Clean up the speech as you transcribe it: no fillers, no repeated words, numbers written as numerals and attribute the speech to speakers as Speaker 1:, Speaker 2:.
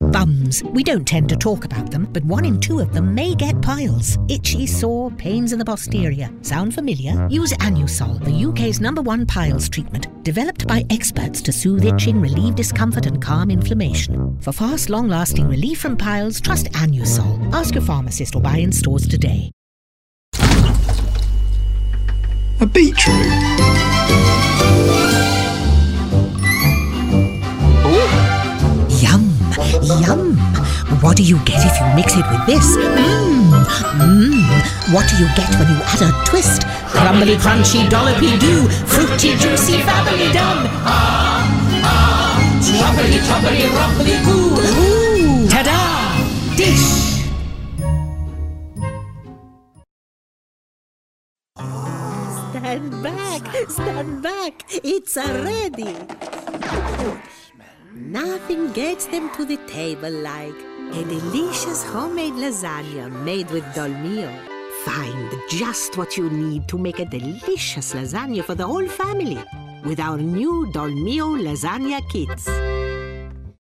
Speaker 1: Bums. We don't tend to talk about them, but 1 in 2 of them may get piles. Itchy, sore, pains in the posterior. Sound familiar? Use Anusol, the UK's #1 piles treatment, developed by experts to soothe itching, relieve discomfort and calm inflammation. For fast, long-lasting relief from piles, trust Anusol. Ask your pharmacist or buy in stores today.
Speaker 2: A beetroot.
Speaker 1: Yum! Yum! What do you get if you mix it with this? What do you get when you add a twist? Crumbly, crunchy, dollopy do, fruity, juicy, family done. Choppity, choppity, rumpity goo. Ooh! Ta-da! Dish! Stand back, it's ready. Nothing gets them to the table like a delicious homemade lasagna made with Dolmio. Find just what you need to make a delicious lasagna for the whole family with our new Dolmio lasagna kits.